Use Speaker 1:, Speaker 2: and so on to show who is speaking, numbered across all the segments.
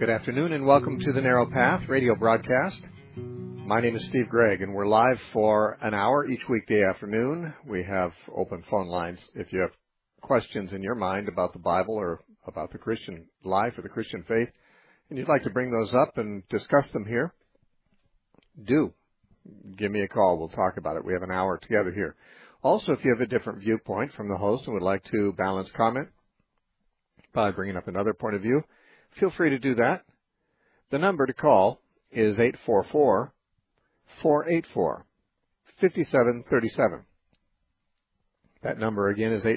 Speaker 1: Good afternoon and welcome to the Narrow Path radio broadcast. My name is Steve Gregg and we're live for an hour each weekday afternoon. We have open phone lines if you have questions in your mind about the Bible or about the Christian life or the Christian faith and you'd like to bring those up and discuss them here. Do give me a call. We'll talk about it. We have an hour together here. Also, if you have a different viewpoint from the host and would like to balance comment by bringing up another point of view, feel free to do that. The number to call is 844-484-5737. That number again is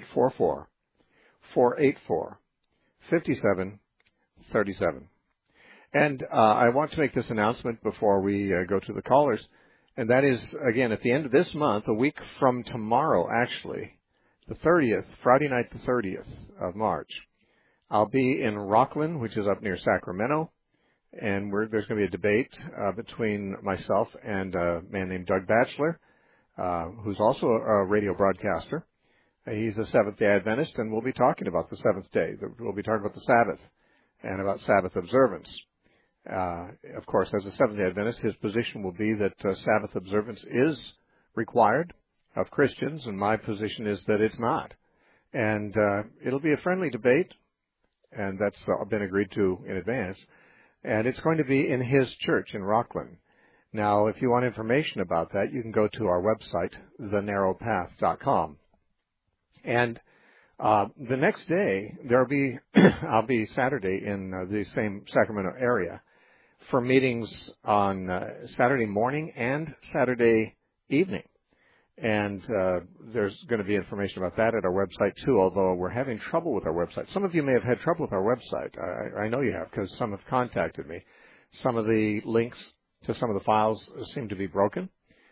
Speaker 1: 844-484-5737. And I want to make this announcement before we go to the callers, and that is, again, at the end of this month, a week from tomorrow, actually, the 30th, Friday night the 30th of March, I'll be in Rockland, which is up near Sacramento, and there's going to be a debate between myself and a man named Doug Batchelor, who's also a radio broadcaster. He's a Seventh-day Adventist, and we'll be talking about the seventh day. We'll be talking about the Sabbath and about Sabbath observance. Of course, as a Seventh-day Adventist, his position will be that Sabbath observance is required of Christians, and my position is that it's not. And it'll be a friendly debate. And that's been agreed to in advance. And it's going to be in his church in Rockland. Now, if you want information about that, you can go to our website, thenarrowpath.com. And the next day, I'll be Saturday in the same Sacramento area for meetings on Saturday morning and Saturday evening. And there's going to be information about that at our website, too, although we're having trouble with our website. Some of you may have had trouble with our website. I know you have, because some have contacted me. Some of the links to some of the files seem to be broken.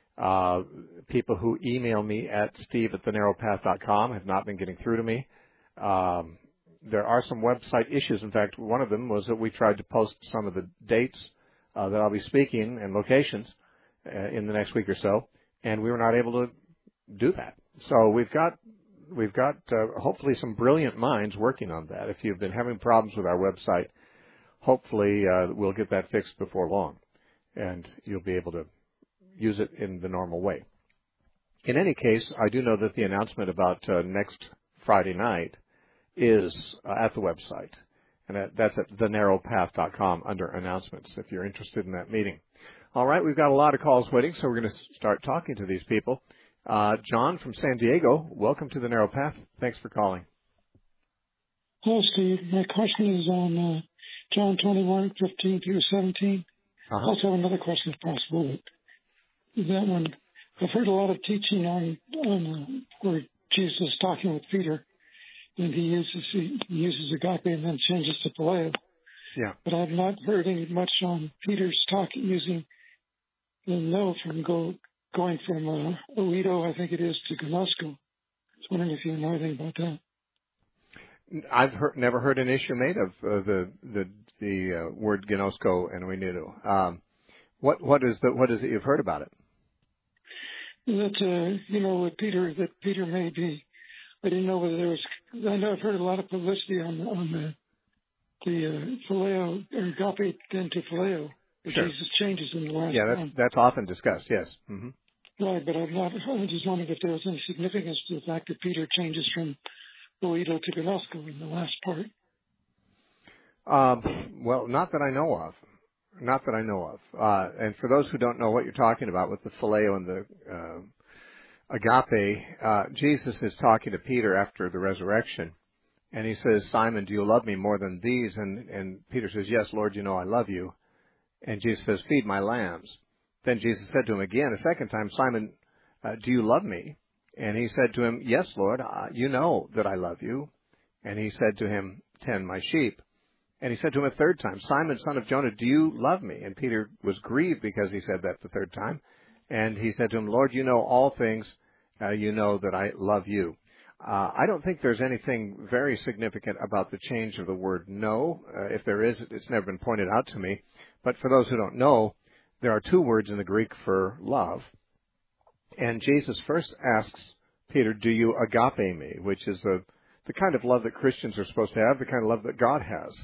Speaker 1: People who email me at steve@thenarrowpath.com have not been getting through to me. There are some website issues. In fact, one of them was that we tried to post some of the dates that I'll be speaking and locations in the next week or so. And we were not able to do that. So we've got hopefully some brilliant minds working on that. If you've been having problems with our website, hopefully we'll get that fixed before long, and you'll be able to use it in the normal way. In any case, I do know that the announcement about next Friday night is at the website, and that's at thenarrowpath.com under announcements if you're interested in that meeting. All right, we've got a lot of calls waiting, so we're going to start talking to these people. John from San Diego, welcome to the Narrow Path. Thanks for calling.
Speaker 2: Hello, Steve. My question is on John 21:15 through 17. I also have another question, if possible. But that one, I've heard a lot of teaching on where Jesus is talking with Peter, and he uses agape and then changes to phileo.
Speaker 1: Yeah.
Speaker 2: But I've not heard any much on Peter's using no from going from Oedo, I think it is, to Gnosko. I was wondering if you know anything about that.
Speaker 1: I've never heard an issue made of the word Gnosko and Oedo. What is it you've heard about it?
Speaker 2: That with Peter, that Peter may be. I didn't know whether there was. I know I've heard a lot of publicity on the phileo or agape then to phileo.
Speaker 1: Sure.
Speaker 2: Jesus changes in the last.
Speaker 1: Yeah, that's often discussed. Yes. Mm-hmm.
Speaker 2: Right, but I just wondered if there was any significance to the fact that Peter changes from Oedo to Gnosko in the last part.
Speaker 1: Well, not that I know of. And for those who don't know what you're talking about with the phileo and the agape, Jesus is talking to Peter after the resurrection, and he says, "Simon, do you love me more than these?" And Peter says, "Yes, Lord, you know I love you." And Jesus says, "Feed my lambs." Then Jesus said to him again a second time, "Simon, do you love me?" And he said to him, "Yes, Lord, you know that I love you." And he said to him, "Tend my sheep." And he said to him a third time, "Simon, son of Jonah, do you love me?" And Peter was grieved because he said that the third time. And he said to him, "Lord, you know all things. You know that I love you." I don't think there's anything very significant about the change of the word "no." If there is, it's never been pointed out to me. But for those who don't know, there are two words in the Greek for love. And Jesus first asks Peter, "Do you agape me?" which is the kind of love that Christians are supposed to have, the kind of love that God has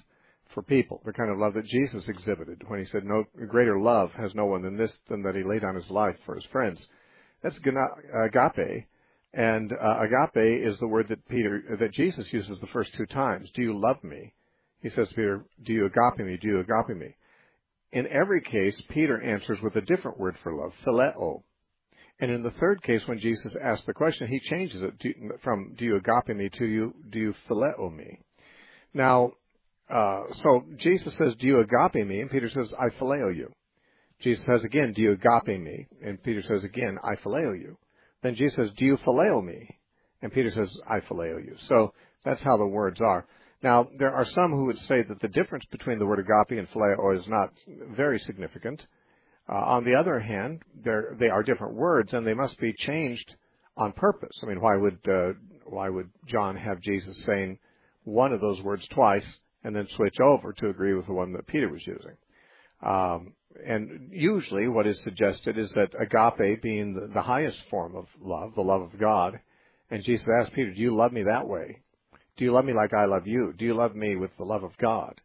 Speaker 1: for people, the kind of love that Jesus exhibited when he said, "No greater love has no one than this, than that he laid down his life for his friends." That's agape, and agape is the word that Jesus uses the first two times. Do you love me? He says to Peter, "Do you agape me? Do you agape me?" In every case, Peter answers with a different word for love, phileo. And in the third case, when Jesus asks the question, he changes it from "Do you agape me?" to "Do you phileo me?" Now, so Jesus says, "Do you agape me?" And Peter says, "I phileo you." Jesus says again, "Do you agape me?" And Peter says again, "I phileo you." Then Jesus says, "Do you phileo me?" And Peter says, "I phileo you." So that's how the words are. Now, there are some who would say that the difference between the word agape and phileo is not very significant. On the other hand, they are different words, and they must be changed on purpose. I mean, why would John have Jesus saying one of those words twice and then switch over to agree with the one that Peter was using? And usually what is suggested is that agape being the highest form of love, the love of God, and Jesus asked Peter, "Do you love me that way? Do you love me like I love you? Do you love me with the love of God?"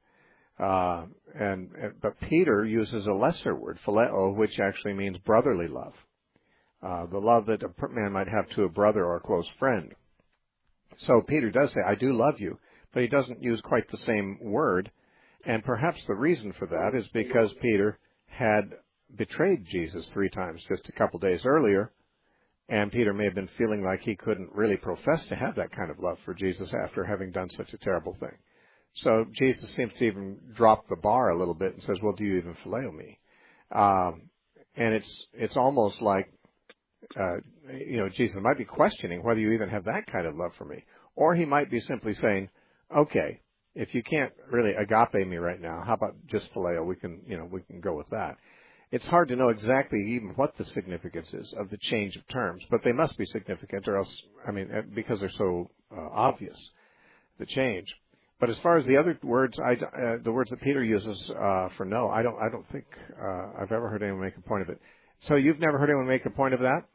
Speaker 1: But Peter uses a lesser word, phileo, which actually means brotherly love, the love that a man might have to a brother or a close friend. So Peter does say, "I do love you," but he doesn't use quite the same word, and perhaps the reason for that is because Peter had betrayed Jesus 3 times just a couple days earlier, and Peter may have been feeling like he couldn't really profess to have that kind of love for Jesus after having done such a terrible thing. So Jesus seems to even drop the bar a little bit and says, "Well, do you even phileo me?" And it's almost like, Jesus might be questioning whether you even have that kind of love for me. Or he might be simply saying, "Okay, if you can't really agape me right now, how about just phileo? We can go with that." It's hard to know exactly even what the significance is of the change of terms, but they must be significant, or else, because they're so obvious, the change. But as far as the other words, the words that Peter uses for no, I don't think I've ever heard anyone make a point of it. So you've never heard anyone make a point of that?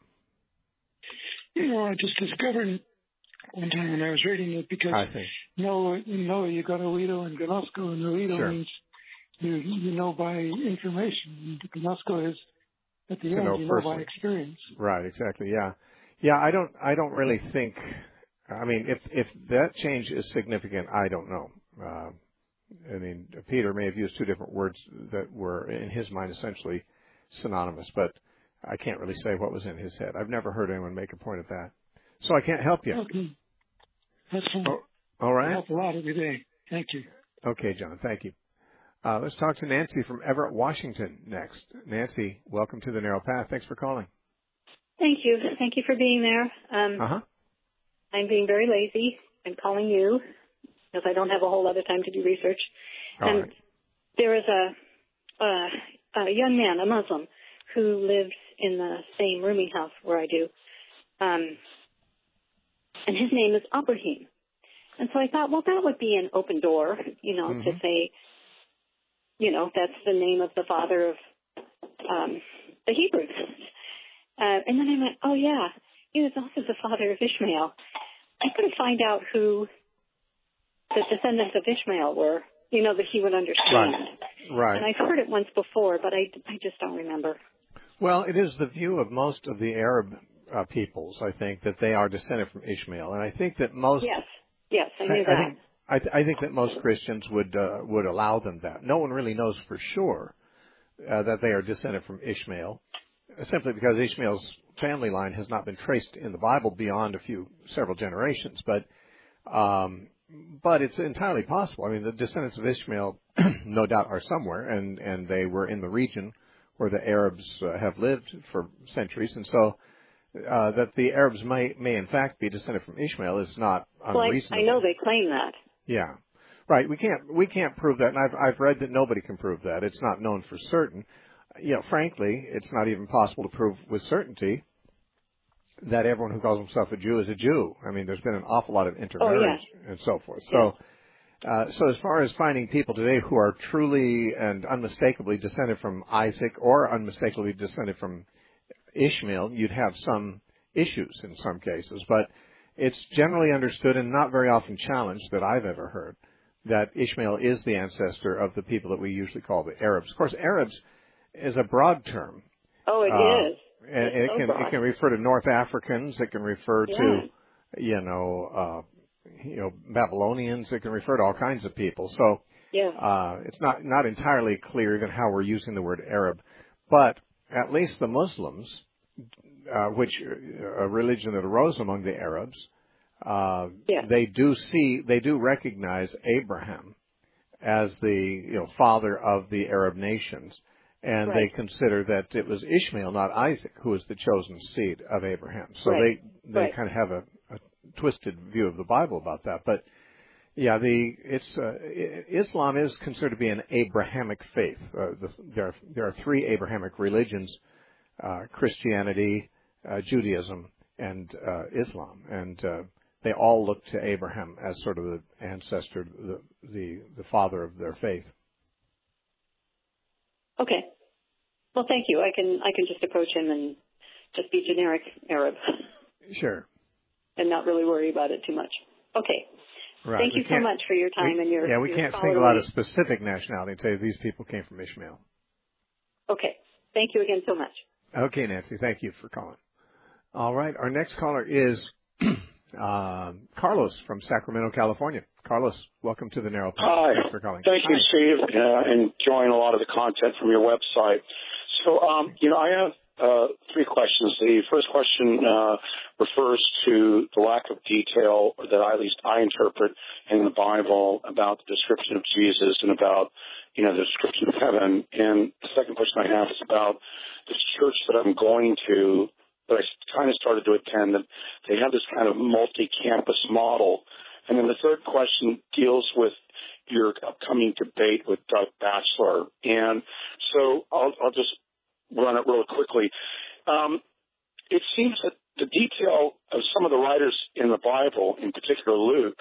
Speaker 2: I just discovered it one time when I was reading it, because
Speaker 1: I see.
Speaker 2: You got oído and gnosko, and oído
Speaker 1: Sure.
Speaker 2: means you know by information. Gnosko is at the
Speaker 1: To
Speaker 2: end,
Speaker 1: know
Speaker 2: you
Speaker 1: personally.
Speaker 2: know by experience.
Speaker 1: Right, exactly, yeah. Yeah, I don't really think, if that change is significant, I don't know. Peter may have used 2 different words that were, in his mind, essentially synonymous, but I can't really say what was in his head. I've never heard anyone make a point of that. So I can't help you.
Speaker 2: Okay. That's fine.
Speaker 1: All right.
Speaker 2: I help a lot every day. Thank you.
Speaker 1: Okay, John, thank you. Let's talk to Nancy from Everett, Washington next. Nancy, welcome to the Narrow Path. Thanks for calling.
Speaker 3: Thank you. Thank you for being there. I'm being very lazy. I'm calling you because I don't have a whole lot of time to do research.
Speaker 1: All right.
Speaker 3: There is a young man, a Muslim, who lives in the same rooming house where I do. And his name is Ibrahim. And so I thought, well, that would be an open door, to say, that's the name of the father of the Hebrews. And then I went, oh, yeah, he was also the father of Ishmael. I couldn't find out who the descendants of Ishmael were, that he would understand.
Speaker 1: Right.
Speaker 3: And I've heard it once before, but I just don't remember.
Speaker 1: Well, it is the view of most of the Arab peoples, I think, that they are descended from Ishmael. And I think that most...
Speaker 3: Yes, I knew that.
Speaker 1: I think that most Christians would allow them that. No one really knows for sure that they are descended from Ishmael, simply because Ishmael's family line has not been traced in the Bible beyond several generations. But it's entirely possible. The descendants of Ishmael, no doubt, are somewhere, and they were in the region where the Arabs have lived for centuries, and so that the Arabs may in fact be descended from Ishmael is not unreasonable.
Speaker 3: Well, I know they claim that.
Speaker 1: Yeah, right. We can't prove that, and I've read that nobody can prove that. It's not known for certain. Frankly, it's not even possible to prove with certainty that everyone who calls himself a Jew is a Jew. There's been an awful lot of intermarriage and so forth. So, so as far as finding people today who are truly and unmistakably descended from Isaac or unmistakably descended from Ishmael, you'd have some issues in some cases, but it's generally understood and not very often challenged that I've ever heard that Ishmael is the ancestor of the people that we usually call the Arabs. Of course, Arabs is a broad term.
Speaker 3: Oh, it is.
Speaker 1: And it can refer to North Africans. It can refer to, Babylonians. It can refer to all kinds of people. So it's not entirely clear even how we're using the word Arab. But at least the Muslims, which a religion that arose among the Arabs, they do recognize Abraham as the father of the Arab nations, and they consider that it was Ishmael, not Isaac, who was the chosen seed of Abraham. So they kind of have a twisted view of the Bible about that. But Islam is considered to be an Abrahamic faith. There are three Abrahamic religions: Christianity, Judaism, and Islam, and they all look to Abraham as sort of the ancestor, the father of their faith.
Speaker 3: Okay. Well, thank you. I can just approach him and just be generic Arab.
Speaker 1: Sure.
Speaker 3: And not really worry about it too much. Okay.
Speaker 1: Right.
Speaker 3: Thank you so much for your time and your
Speaker 1: we can't single out a specific nationality and say these people came from Ishmael.
Speaker 3: Okay. Thank you again so much.
Speaker 1: Okay, Nancy. Thank you for calling. All right. Our next caller is Carlos from Sacramento, California. Carlos, welcome to the Narrow Path.
Speaker 4: Hi.
Speaker 1: Thanks for calling.
Speaker 4: Thank you, Steve. Enjoying a lot of the content from your website. So, I have three questions. The first question refers to the lack of detail that at least I interpret in the Bible about the description of Jesus and about, the description of heaven. And the second question I have is about this church that I'm going to, that I kind of started to attend, that they have this kind of multi-campus model. And then the third question deals with your upcoming debate with Doug Batchelor. And so I'll just run it really quickly. It seems that the detail of some of the writers in the Bible, in particular Luke,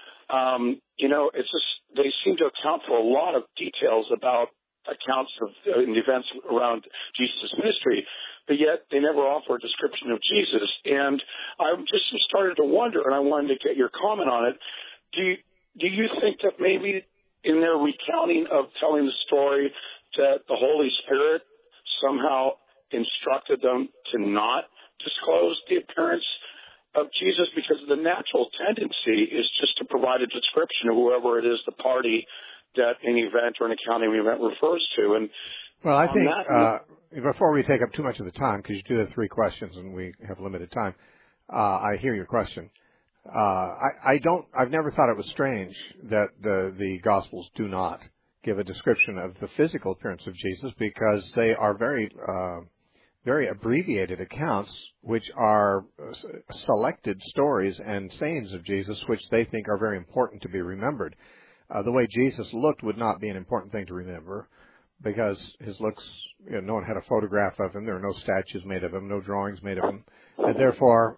Speaker 4: it's just they seem to account for a lot of details about accounts of the events around Jesus' ministry, but yet they never offer a description of Jesus. And I just started to wonder, and I wanted to get your comment on it. Do you think that maybe in their recounting of telling the story that the Holy Spirit somehow instructed them to not disclose the appearance of Jesus, because the natural tendency is just to provide a description of whoever it is, the party that an event or an accounting event refers to? And
Speaker 1: well, I think before we take up too much of the time, because you do have three questions and we have limited time, I hear your question. I've never thought it was strange that the Gospels do not give a description of the physical appearance of Jesus, because they are very abbreviated accounts, which are selected stories and sayings of Jesus, which they think are very important to be remembered. The way Jesus looked would not be an important thing to remember, because his looks, no one had a photograph of him. There are no statues made of him, no drawings made of him, and therefore,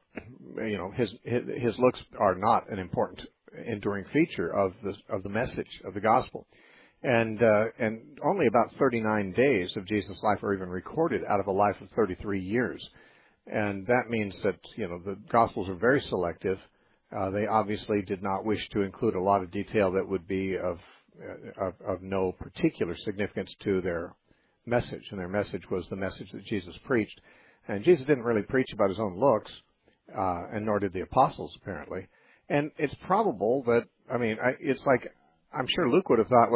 Speaker 1: his looks are not an important, enduring feature of the message of the gospel. And only about 39 days of Jesus' life are even recorded out of a life of 33 years. And that means that, the Gospels are very selective. They obviously did not wish to include a lot of detail that would be of no particular significance to their message. And their message was the message that Jesus preached. And Jesus didn't really preach about his own looks, and nor did the apostles, apparently. And it's probable that, it's like, I'm sure Luke would have thought,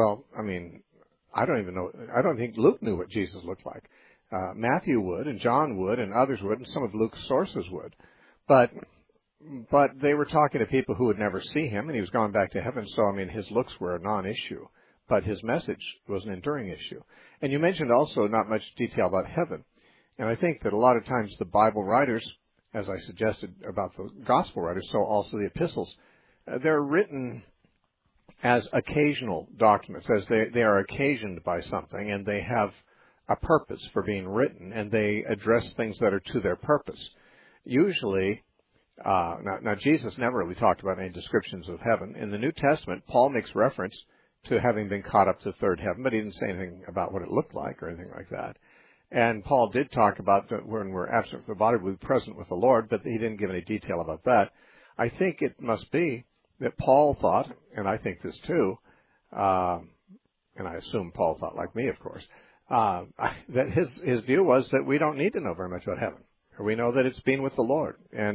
Speaker 1: I don't even know. I don't think Luke knew what Jesus looked like. Matthew would, and John would, and others would, and some of Luke's sources would. But they were talking to people who would never see him, and he was gone back to heaven. So, his looks were a non-issue, but his message was an enduring issue. And you mentioned also not much detail about heaven. And I think that a lot of times the Bible writers, as I suggested about the gospel writers, so also the epistles, they're written as occasional documents, as they are occasioned by something, and they have a purpose for being written, and they address things that are to their purpose. Usually, now Jesus never really talked about any descriptions of heaven. In the New Testament, Paul makes reference to having been caught up to the third heaven, but he didn't say anything about what it looked like or anything like that. And Paul did talk about that when we're absent from the body, we'll be present with the Lord, but he didn't give any detail about that. I think it must be that Paul thought, and I think this too, and I assume Paul thought like me, of course, that his view was that we don't need to know very much about heaven. We know that it's being with the Lord. And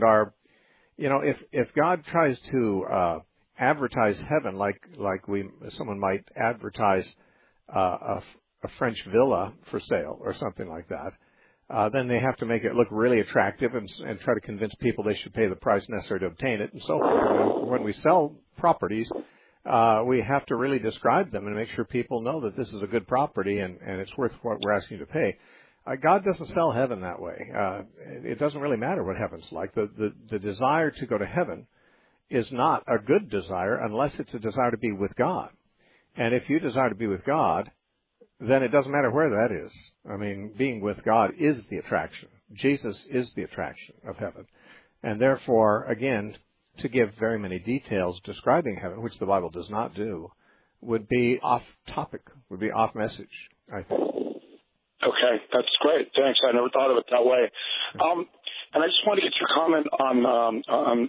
Speaker 1: if God tries to advertise heaven like someone might advertise a French villa for sale or something like that, then they have to make it look really attractive and try to convince people they should pay the price necessary to obtain it and so forth. When we sell properties, we have to really describe them and make sure people know that this is a good property and it's worth what we're asking you to pay. God doesn't sell heaven that way. It doesn't really matter what heaven's like. The desire to go to heaven is not a good desire unless it's a desire to be with God. And if you desire to be with God, then it doesn't matter where that is. I mean, being with God is the attraction. Jesus is the attraction of heaven. And therefore, again, to give very many details describing heaven, which the Bible does not do, would be off topic, would be off message, I think.
Speaker 4: Okay, that's great. Thanks. I never thought of it that way. And I just want to get your comment on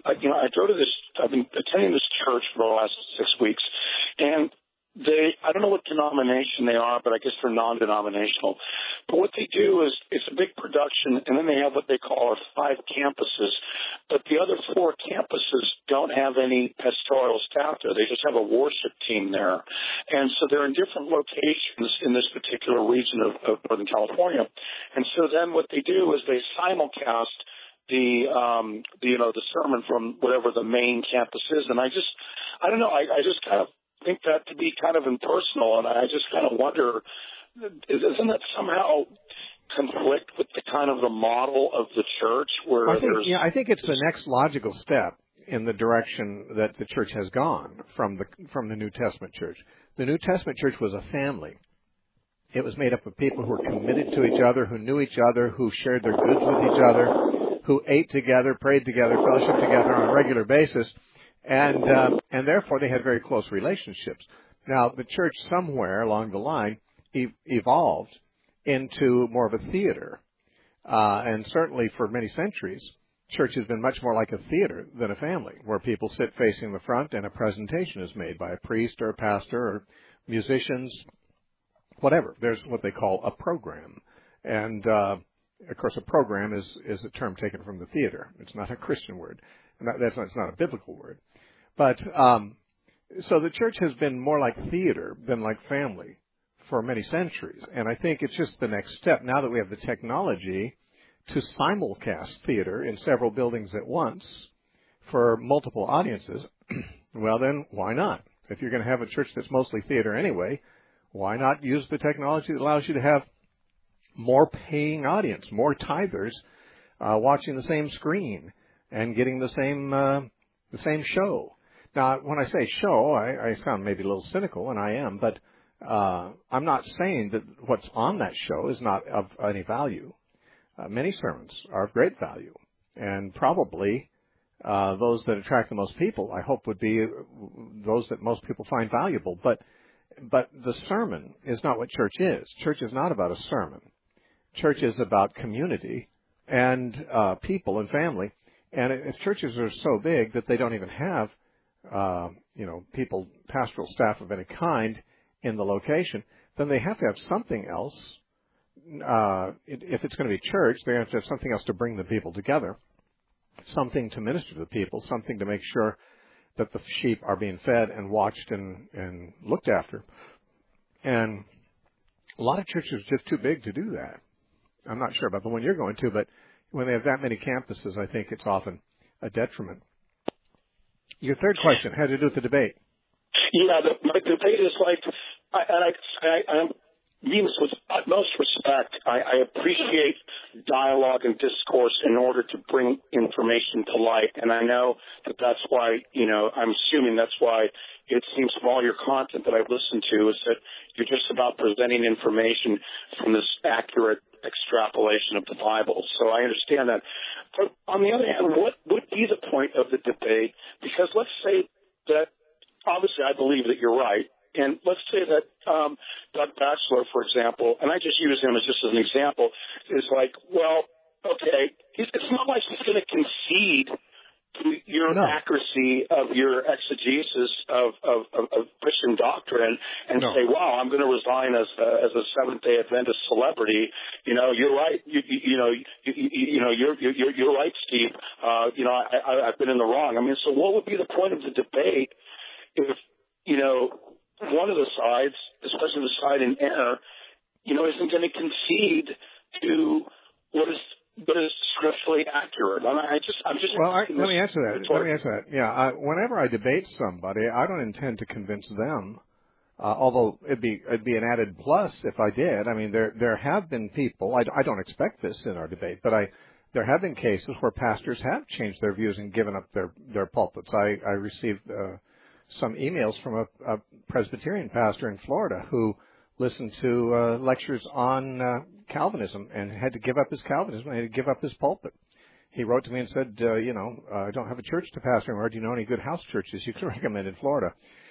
Speaker 4: I've been attending this church for the last 6 weeks, and I don't know what denomination they are, but I guess they're non-denominational. But what they do is it's a big production, and then they have what they call 5 campuses. But the other 4 campuses don't have any pastoral staff there. They just have a worship team there. And so they're in different locations in this particular region of Northern California. And so then what they do is they simulcast the sermon from whatever the main campus is. And I don't know, I just kind of think that to be kind of impersonal, and I just kind of wonder, doesn't that somehow conflict with the kind of the model of the church where
Speaker 1: I think it's the next logical step in the direction that the church has gone from the New Testament church. The New Testament church was a family. It was made up of people who were committed to each other, who knew each other, who shared their goods with each other, who ate together, prayed together, fellowshiped together on a regular basis. And therefore they had very close relationships. Now, the church somewhere along the line evolved into more of a theater. And certainly for many centuries, church has been much more like a theater than a family, where people sit facing the front and a presentation is made by a priest or a pastor or musicians, whatever. There's what they call a program. And, of course, a program is a term taken from the theater. It's not a Christian word. It's not a biblical word. But so the church has been more like theater than like family for many centuries. And I think it's just the next step. Now that we have the technology to simulcast theater in several buildings at once for multiple audiences, well, then why not? If you're going to have a church that's mostly theater anyway, why not use the technology that allows you to have more paying audience, more tithers watching the same screen and getting the same show? Now, when I say show, I sound maybe a little cynical, and I am, but I'm not saying that what's on that show is not of any value. Many sermons are of great value, and probably those that attract the most people, I hope, would be those that most people find valuable. But the sermon is not what church is. Church is not about a sermon. Church is about community and people and family. And if churches are so big that they don't even have people, pastoral staff of any kind in the location, then they have to have something else. If it's going to be church, they have to have something else to bring the people together, something to minister to the people, something to make sure that the sheep are being fed and watched and looked after. And a lot of churches are just too big to do that. I'm not sure about the one you're going to, but when they have that many campuses, I think it's often a detriment. Your third question had to do with the debate.
Speaker 4: Yeah, my debate is like, I mean this with utmost respect. I appreciate dialogue and discourse in order to bring information to light, and I know that's why, I'm assuming that's why it seems from all your content that I've listened to is that you're just about presenting information from this accurate extrapolation of the Bible. So I understand that. But on the other hand, what would be the point of the debate? Because let's say that, obviously I believe that you're right, and let's say that Doug Batchelor, for example, and I just use him as just an example, is like, well, okay, it's not like he's going to concede your accuracy of your exegesis of Christian doctrine and say, wow, I'm going to resign as a Seventh-day Adventist celebrity. You're right. You're right, Steve. I've been in the wrong. I mean, so what would be the point of the debate if, one of the sides, especially the side in error, isn't going to concede to what is scripturally accurate?
Speaker 1: Let me answer that. Yeah, whenever I debate somebody, I don't intend to convince them. Although it'd be an added plus if I did. I mean, there have been people. I don't expect this in our debate, but there have been cases where pastors have changed their views and given up their pulpits. I received some emails from a Presbyterian pastor in Florida who listened to lectures on Calvinism and had to give up his Calvinism and had to give up his pulpit. He wrote to me and said, I don't have a church to pastor anymore. Do you know any good house churches you can recommend in Florida?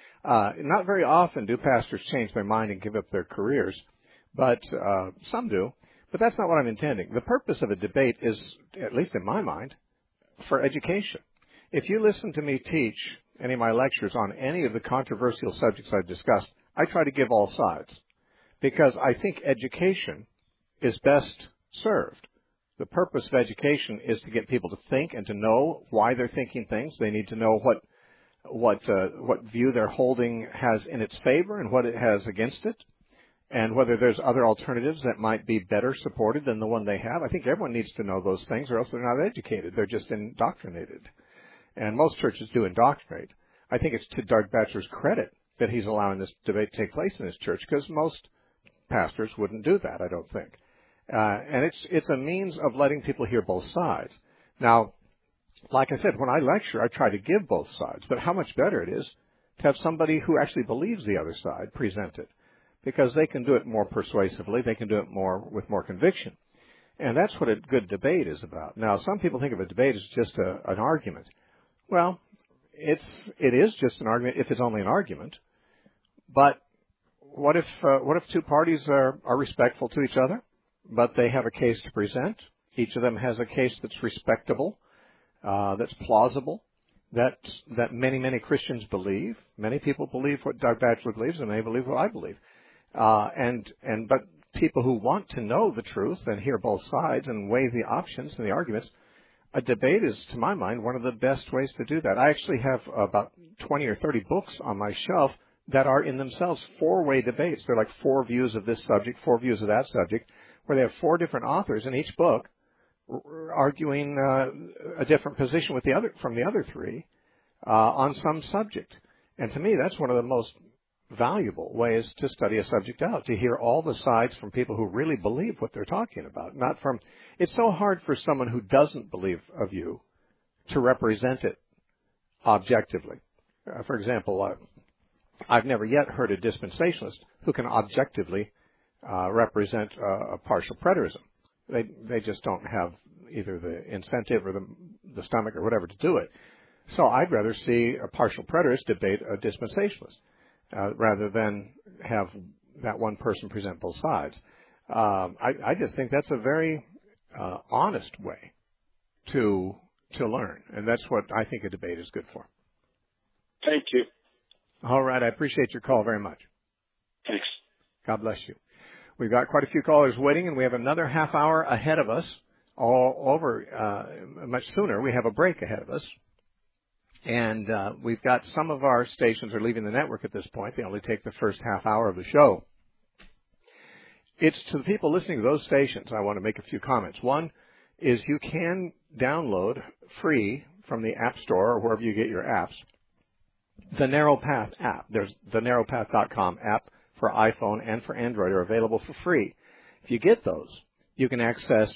Speaker 1: Not very often do pastors change their mind and give up their careers, but some do. But that's not what I'm intending. The purpose of a debate is, at least in my mind, for education. If you listen to me teach any of my lectures on any of the controversial subjects I've discussed, I try to give all sides because I think education is best served. The purpose of education is to get people to think and to know why they're thinking things. They need to know what view they're holding has in its favor and what it has against it, and whether there's other alternatives that might be better supported than the one they have. I think everyone needs to know those things, or else they're not educated. They're just indoctrinated. And most churches do indoctrinate. I think it's to Doug Batchelor's credit that he's allowing this debate to take place in his church, because most pastors wouldn't do that, I don't think. And it's a means of letting people hear both sides. Now, like I said, when I lecture, I try to give both sides. But how much better it is to have somebody who actually believes the other side present it, because they can do it more persuasively. They can do it with more conviction. And that's what a good debate is about. Now, some people think of a debate as just an argument. Well, it is just an argument if it's only an argument. But what if two parties are respectful to each other, but they have a case to present? Each of them has a case that's respectable, that's plausible, that many Christians believe. Many people believe what Doug Batchelor believes, and they believe what I believe. But people who want to know the truth and hear both sides and weigh the options and the arguments, a debate is, to my mind, one of the best ways to do that. I actually have about 20 or 30 books on my shelf that are in themselves four-way debates. They're like 4 views of this subject, 4 views of that subject, where they have 4 different authors in each book arguing a different position from the other 3 on some subject. And to me, that's one of the most valuable ways to study a subject out, to hear all the sides from people who really believe what they're talking about. It's so hard for someone who doesn't believe a view to represent it objectively. For example, I've never yet heard a dispensationalist who can objectively represent a partial preterism. They just don't have either the incentive or the stomach or whatever to do it. So I'd rather see a partial preterist debate a dispensationalist rather than have that one person present both sides. I just think that's a very honest way to learn, and that's what I think a debate is good for.
Speaker 4: Thank you.
Speaker 1: All right. I appreciate your call very much.
Speaker 4: Thanks.
Speaker 1: God bless you. We've got quite a few callers waiting, and we have another half hour ahead of us, all over much sooner. We have a break ahead of us. And we've got some of our stations are leaving the network at this point. They only take the first half hour of the show. It's to the people listening to those stations, I want to make a few comments. One is you can download free from the App Store or wherever you get your apps the Narrow Path app. There's the narrowpath.com app for iPhone and for Android are available for free. If you get those, you can access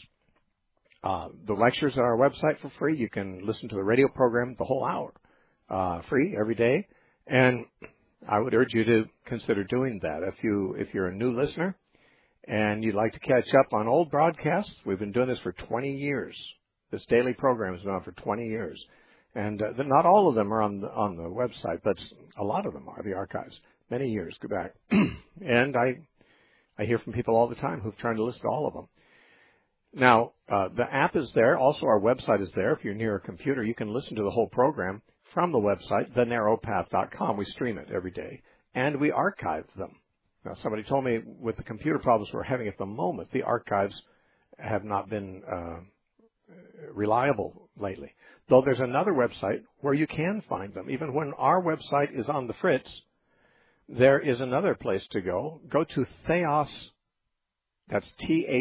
Speaker 1: the lectures on our website for free. You can listen to the radio program the whole hour free every day. And I would urge you to consider doing that. If you're a new listener and you'd like to catch up on old broadcasts, we've been doing this for 20 years. This daily program has been on for 20 years. And not all of them are on the website, but a lot of them are, the archives. Many years go back. And I hear from people all the time who've tried to list all of them. Now, the app is there. Also, our website is there. If you're near a computer, you can listen to the whole program from the website, thenarrowpath.com. We stream it every day, and we archive them. Now, somebody told me with the computer problems we're having at the moment, the archives have not been reliable lately. Though there's another website where you can find them. Even when our website is on the fritz, there is another place to go. Go to Theos, that's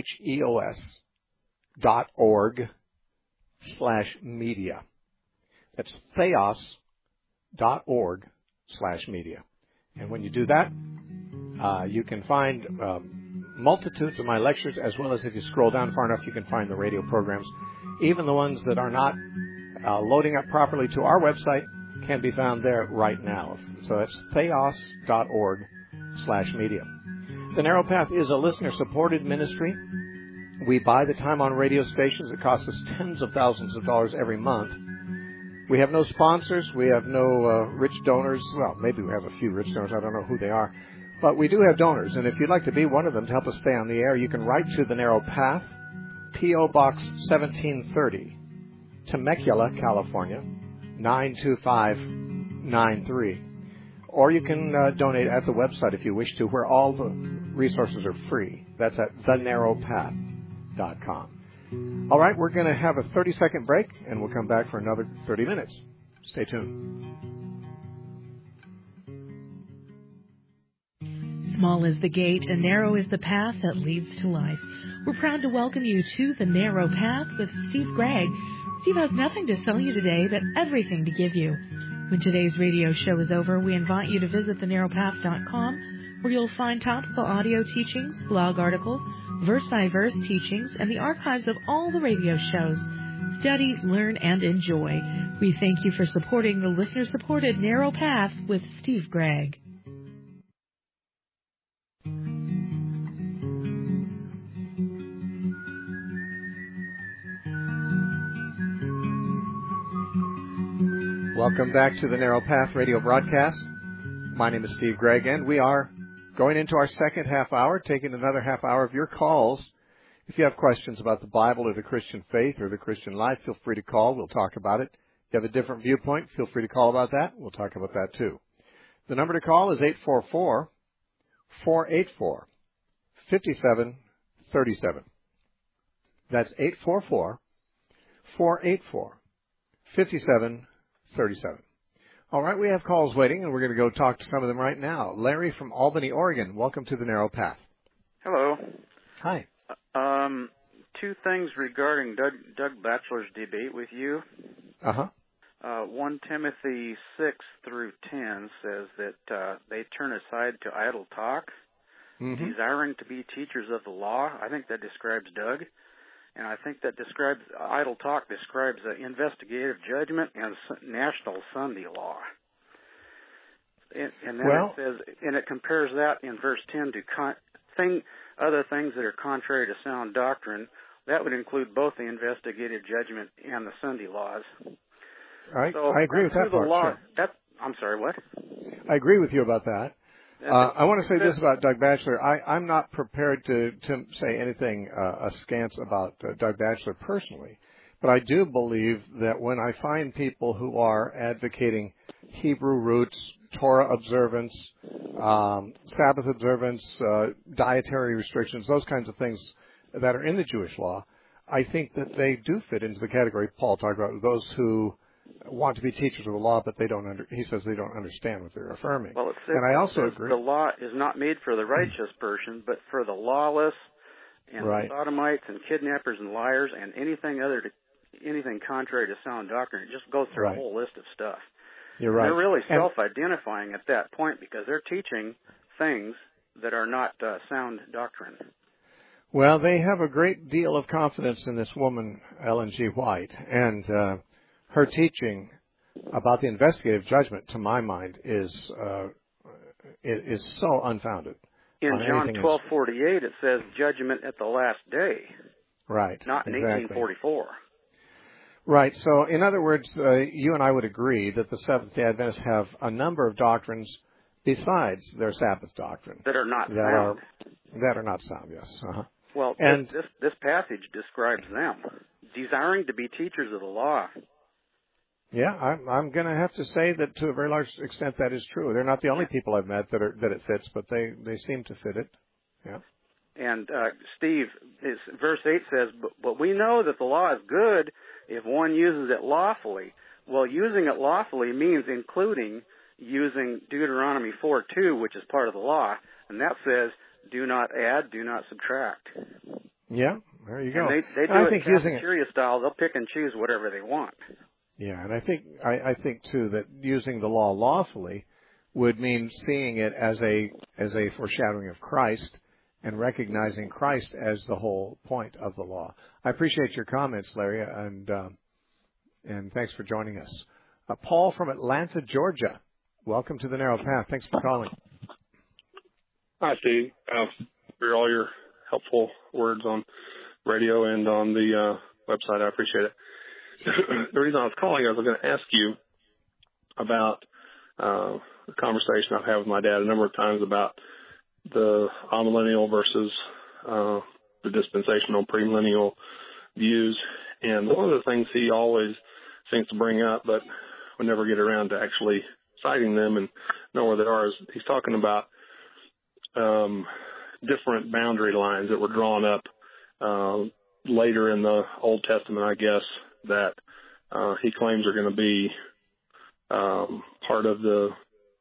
Speaker 1: theos.org/media. That's theos.org/media. And when you do that, you can find multitudes of my lectures, as well as if you scroll down far enough, you can find the radio programs. Even the ones that are not loading up properly to our website can be found there right now. So that's theos.org/media. The Narrow Path is a listener-supported ministry. We buy the time on radio stations. It costs us tens of thousands of dollars every month. We have no sponsors. We have no rich donors. Well, maybe we have a few rich donors. I don't know who they are. But we do have donors. And if you'd like to be one of them to help us stay on the air, you can write to The Narrow Path, P.O. Box 1730, Temecula, California, 92593. Or you can donate at the website if you wish to, where all the resources are free. That's at thenarrowpath.com. All right, we're going to have a 30-second break, and we'll come back for another 30 minutes. Stay tuned.
Speaker 5: Small is the gate and narrow is the path that leads to life. We're proud to welcome you to The Narrow Path with Steve Gregg. Steve has nothing to sell you today, but everything to give you. When today's radio show is over, we invite you to visit thenarrowpath.com, where you'll find topical audio teachings, blog articles, verse-by-verse teachings, and the archives of all the radio shows. Study, learn, and enjoy. We thank you for supporting the listener-supported Narrow Path with Steve Gregg.
Speaker 1: Welcome back to the Narrow Path radio broadcast. My name is Steve Gregg, and we are going into our second half hour, taking another half hour of your calls. If you have questions about the Bible or the Christian faith or the Christian life, feel free to call. We'll talk about it. If you have a different viewpoint, feel free to call about that. We'll talk about that too. The number to call is 844-484-5737. That's 844-484-5737. All right, we have calls waiting, and we're going to go talk to some of them right now. Larry from Albany, Oregon. Welcome to the Narrow Path.
Speaker 6: Hello.
Speaker 1: Hi.
Speaker 6: Two things regarding Doug Batchelor's debate with you. 1 Timothy 6-10 says that they turn aside to idle talk, desiring to be teachers of the law. I think that describes Doug. And I think that describes idle talk describes investigative judgment and national Sunday law. And then it says, and it compares that in verse 10 to other things that are contrary to sound doctrine. That would include both the investigative judgment and the Sunday laws.
Speaker 1: I agree with that part. Sure.
Speaker 6: I'm sorry, what?
Speaker 1: I agree with you about that. I want to say this about Doug Batchelor. I'm not prepared to say anything askance about Doug Batchelor personally, but I do believe that when I find people who are advocating Hebrew roots, Torah observance, Sabbath observance, dietary restrictions, those kinds of things that are in the Jewish law, I think that they do fit into the category Paul talked about, those who want to be teachers of the law, but he says they don't understand what they're affirming.
Speaker 6: Well,
Speaker 1: and I also agree.
Speaker 6: The law is not made for the righteous person, but for the lawless and the sodomites and kidnappers and liars and anything contrary to sound doctrine. It just goes through a whole list of stuff.
Speaker 1: You're right.
Speaker 6: They're really self-identifying at that point because they're teaching things that are not sound doctrine.
Speaker 1: Well, they have a great deal of confidence in this woman, Ellen G. White, and her teaching about the investigative judgment, to my mind, is so unfounded.
Speaker 6: In John 12:48, it says judgment at the last day.
Speaker 1: Right.
Speaker 6: Not in 1844.
Speaker 1: Right. So, in other words, you and I would agree that the Seventh-day Adventists have a number of doctrines besides their Sabbath doctrine
Speaker 6: that are not sound.
Speaker 1: That are not sound. Yes.
Speaker 6: Well, and this passage describes them desiring to be teachers of the law.
Speaker 1: Yeah, I'm going to have to say that to a very large extent that is true. They're not the only people I've met that it fits, but they seem to fit it. Yeah.
Speaker 6: And Steve, verse 8 says, "But we know that the law is good if one uses it lawfully." Well, using it lawfully means including using Deuteronomy 4:2, which is part of the law, and that says, "Do not add, do not subtract."
Speaker 1: Yeah, there you go.
Speaker 6: And they do it cafeteria style. They'll pick and choose whatever they want.
Speaker 1: Yeah, and I think too that using the law lawfully would mean seeing it as a foreshadowing of Christ and recognizing Christ as the whole point of the law. I appreciate your comments, Larry, and thanks for joining us. Paul from Atlanta, Georgia. Welcome to the Narrow Path. Thanks for calling.
Speaker 7: Hi, Steve. For all your helpful words on radio and on the website, I appreciate it. The reason I was calling, I was going to ask you about a conversation I've had with my dad a number of times about the amillennial versus the dispensational premillennial views. And one of the things he always seems to bring up, but we never get around to actually citing them and know where they are, is he's talking about different boundary lines that were drawn up later in the Old Testament, I guess, that he claims are going to be part of the,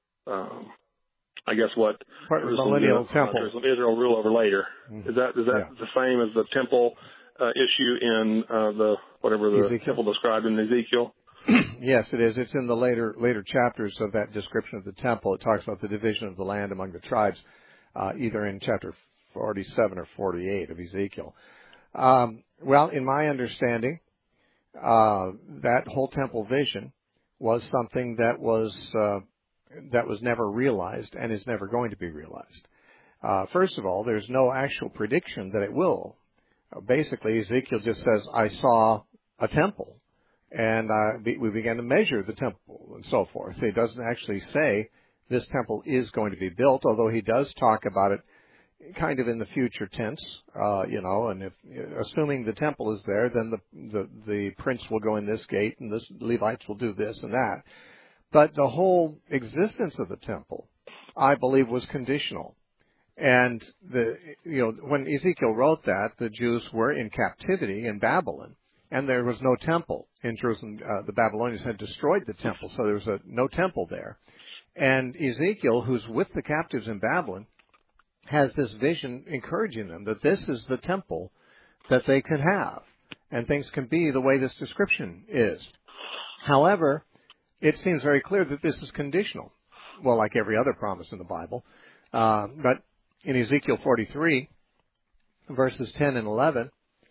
Speaker 7: I guess what
Speaker 1: part of the millennial temple.
Speaker 7: Israel rule over later.
Speaker 1: Mm-hmm.
Speaker 7: Is that the same as the temple issue in the
Speaker 1: Ezekiel.
Speaker 7: temple described in Ezekiel?
Speaker 1: Yes, it is. It's in the later chapters of that description of the temple. It talks about the division of the land among the tribes, either in chapter 47 or 48 of Ezekiel. Well, in my understanding, that whole temple vision was something that was never realized and is never going to be realized. First of all, there's no actual prediction that it will. Basically, Ezekiel just says, "I saw a temple, and we began to measure the temple," and so forth. He doesn't actually say this temple is going to be built, although he does talk about it kind of in the future tense, and if assuming the temple is there, then the prince will go in this gate, and the Levites will do this and that. But the whole existence of the temple, I believe, was conditional. And when Ezekiel wrote that, the Jews were in captivity in Babylon, and there was no temple in Jerusalem. The Babylonians had destroyed the temple, so there was no temple there. And Ezekiel, who's with the captives in Babylon, has this vision encouraging them that this is the temple that they could have, and things can be the way this description is. However, it seems very clear that this is conditional, well, like every other promise in the Bible. But in Ezekiel 43, verses 10 and 11,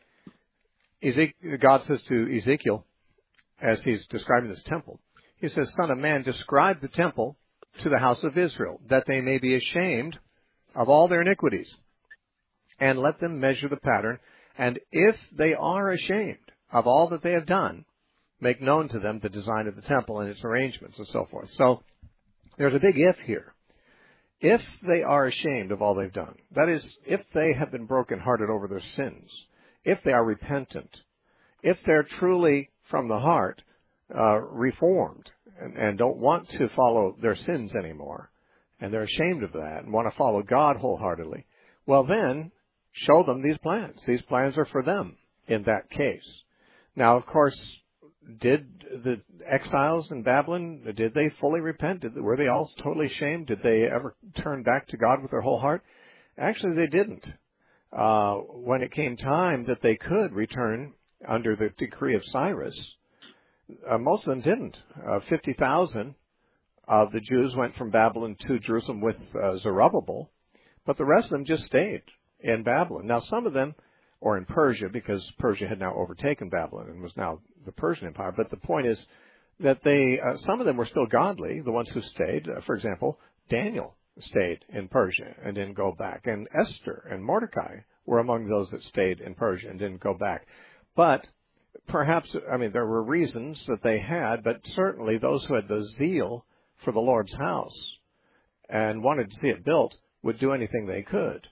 Speaker 1: God says to Ezekiel, as he's describing this temple, he says, "Son of man, describe the temple to the house of Israel, that they may be ashamed of all their iniquities, and let them measure the pattern. And if they are ashamed of all that they have done, make known to them the design of the temple and its arrangements," and so forth. So there's a big if here. If they are ashamed of all they've done, that is, if they have been brokenhearted over their sins, if they are repentant, if they're truly from the heart reformed and don't want to follow their sins anymore, and they're ashamed of that and want to follow God wholeheartedly, well then, show them these plans. These plans are for them in that case. Now, of course, did the exiles in Babylon, did they fully repent? Were they all totally ashamed? Did they ever turn back to God with their whole heart? Actually, they didn't. When it came time that they could return under the decree of Cyrus, most of them didn't. 50,000 of the Jews went from Babylon to Jerusalem with Zerubbabel, but the rest of them just stayed in Babylon. Now, some of them, or in Persia, because Persia had now overtaken Babylon and was now the Persian Empire. But the point is that some of them were still godly, the ones who stayed. For example, Daniel stayed in Persia and didn't go back. And Esther and Mordecai were among those that stayed in Persia and didn't go back. But perhaps, there were reasons that they had, but certainly those who had the zeal for the Lord's house and wanted to see it built would do anything they could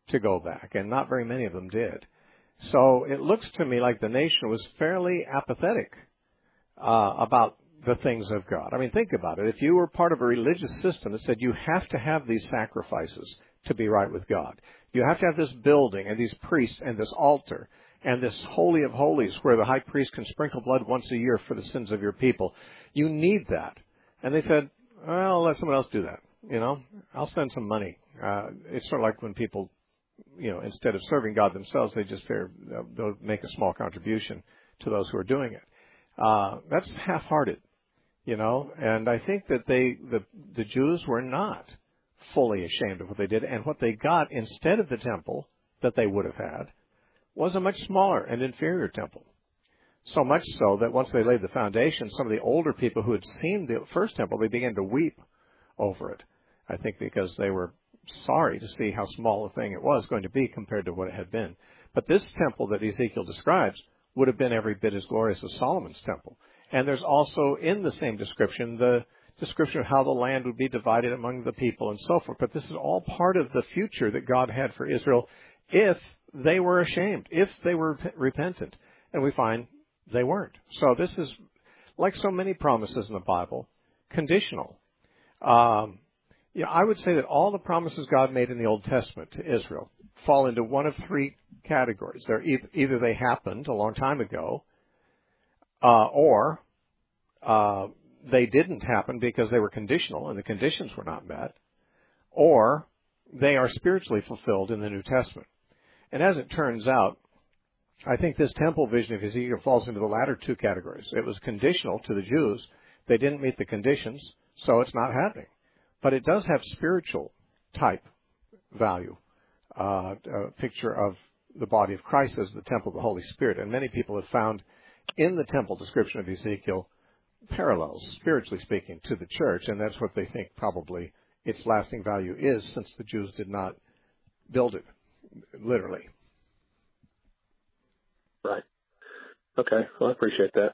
Speaker 1: to go back, and not very many of them did. So it looks to me like the nation was fairly apathetic about the things of God. I mean, think about it. If you were part of a religious system that said you have to have these sacrifices to be right with God, you have to have this building and these priests and this altar and this holy of holies where the high priest can sprinkle blood once a year for the sins of your people, you need that. And they said, well, let someone else do that. I'll send some money. It's sort of like when people, instead of serving God themselves, they just they'll make a small contribution to those who are doing it. That's half-hearted, and I think that the Jews were not fully ashamed of what they did, and what they got instead of the temple that they would have had was a much smaller and inferior temple. So much so that once they laid the foundation, some of the older people who had seen the first temple, they began to weep over it. I think because they were sorry to see how small a thing it was going to be compared to what it had been. But this temple that Ezekiel describes would have been every bit as glorious as Solomon's temple. And there's also in the same description the description of how the land would be divided among the people and so forth. But this is all part of the future that God had for Israel if they were ashamed, if they were repentant. And we find they weren't. So this is, like so many promises in the Bible, conditional. I would say that all the promises God made in the Old Testament to Israel fall into one of three categories. They're either they happened a long time ago, or they didn't happen because they were conditional and the conditions were not met, or they are spiritually fulfilled in the New Testament. And as it turns out, I think this temple vision of Ezekiel falls into the latter two categories. It was conditional to the Jews. They didn't meet the conditions, so it's not happening. But it does have spiritual type value, a picture of the body of Christ as the temple of the Holy Spirit. And many people have found in the temple description of Ezekiel parallels, spiritually speaking, to the church, and that's what they think probably its lasting value is, since the Jews did not build it, literally.
Speaker 7: Right. Okay. Well, I appreciate that.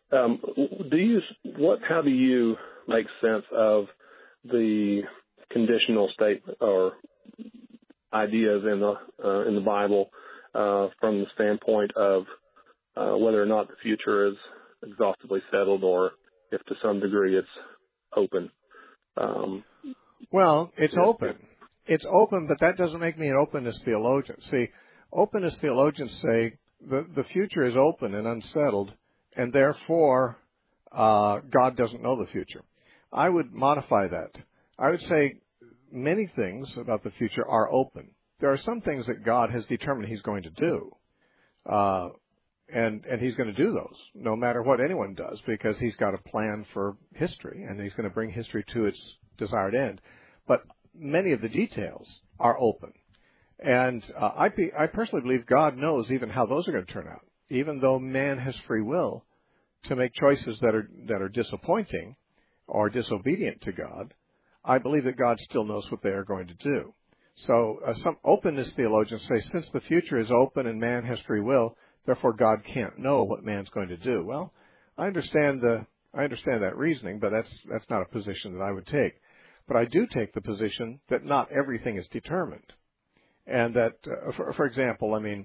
Speaker 7: How do you make sense of the conditional statement or ideas in the Bible from the standpoint of whether or not the future is exhaustively settled, or if to some degree it's open?
Speaker 1: Well, it's open. It's open, but that doesn't make me an openness theologian. See, openness theologians say the future is open and unsettled, and therefore God doesn't know the future. I would modify that. I would say many things about the future are open. There are some things that God has determined He's going to do, and He's going to do those no matter what anyone does, because He's got a plan for history, and He's going to bring history to its desired end. But many of the details are open. And I personally believe God knows even how those are going to turn out, even though man has free will to make choices that are disappointing or disobedient to God. I believe that God still knows what they are going to do. So some openness theologians say, since the future is open and man has free will, therefore God can't know what man's going to do. Well, I understand that reasoning, but that's not a position that I would take. But I do take the position that not everything is determined. And that, for example, I mean,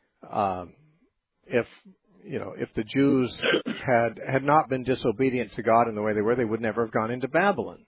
Speaker 1: if the Jews had not been disobedient to God in the way they were, they would never have gone into Babylon.